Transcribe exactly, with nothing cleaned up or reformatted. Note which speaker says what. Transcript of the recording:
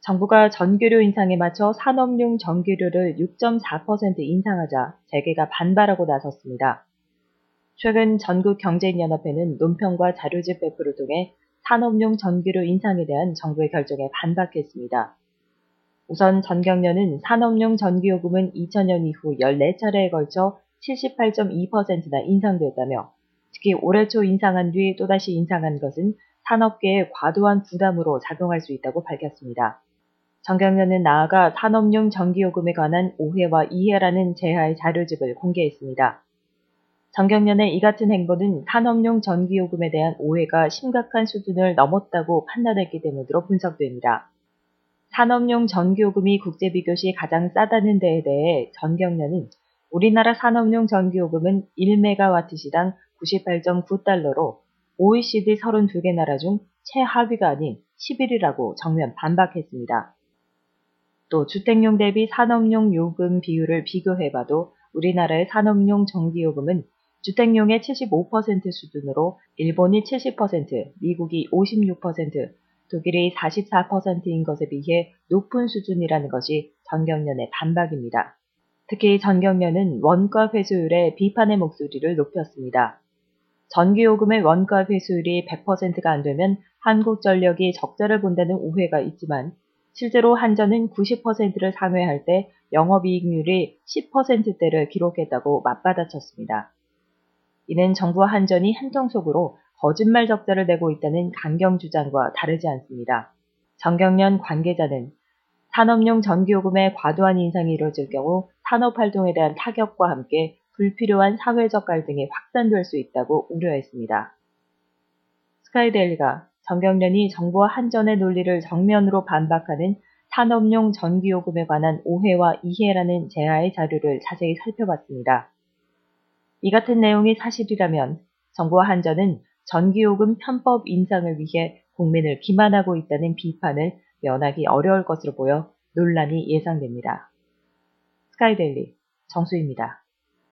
Speaker 1: 정부가 전기료 인상에 맞춰 산업용 전기료를 육 점 사 퍼센트 인상하자 재계가 반발하고 나섰습니다. 최근 전국경제인연합회는 논평과 자료집 배포를 통해 산업용 전기료 인상에 대한 정부의 결정에 반박했습니다. 우선 전경련은 산업용 전기요금은 이천 년 이후 열네 차례에 걸쳐 칠십팔 점 이 퍼센트나 인상됐다며 특히 올해 초 인상한 뒤 또다시 인상한 것은 산업계의 과도한 부담으로 작용할 수 있다고 밝혔습니다. 전경련은 나아가 산업용 전기요금에 관한 오해와 이해라는 제하의 자료집을 공개했습니다. 전경련의 이 같은 행보는 산업용 전기요금에 대한 오해가 심각한 수준을 넘었다고 판단했기 때문으로 분석됩니다. 산업용 전기요금이 국제비교 시 가장 싸다는 데에 대해 전경련은 우리나라 산업용 전기요금은 일 메가와트시당 구십팔 점 구 달러로 오이시디 서른두 개 나라 중 최하위가 아닌 십 일이라고 정면 반박했습니다. 또 주택용 대비 산업용 요금 비율을 비교해봐도 우리나라의 산업용 전기요금은 주택용의 칠십오 퍼센트 수준으로 일본이 칠십 퍼센트, 미국이 오십육 퍼센트, 독일이 사십사 퍼센트인 것에 비해 높은 수준이라는 것이 전경련의 반박입니다. 특히 전경련은 원가 회수율에 비판의 목소리를 높였습니다. 전기요금의 원가 회수율이 백 퍼센트가 안 되면 한국전력이 적자를 본다는 오해가 있지만 실제로 한전은 구십 퍼센트를 상회할 때 영업이익률이 십 퍼센트대를 기록했다고 맞받아쳤습니다. 이는 정부와 한전이 한통 속으로 거짓말 적자를 내고 있다는 강경 주장과 다르지 않습니다. 전경련 관계자는 산업용 전기요금의 과도한 인상이 이뤄질 경우 산업활동에 대한 타격과 함께 불필요한 사회적 갈등이 확산될 수 있다고 우려했습니다. 스카이데일리가 전경련이 정부와 한전의 논리를 정면으로 반박하는 산업용 전기요금에 관한 오해와 이해라는 제하의 자료를 자세히 살펴봤습니다. 이 같은 내용이 사실이라면 정부와 한전은 전기요금 편법 인상을 위해 국민을 기만하고 있다는 비판을 면하기 어려울 것으로 보여 논란이 예상됩니다. 스카이데일리 정수희입니다.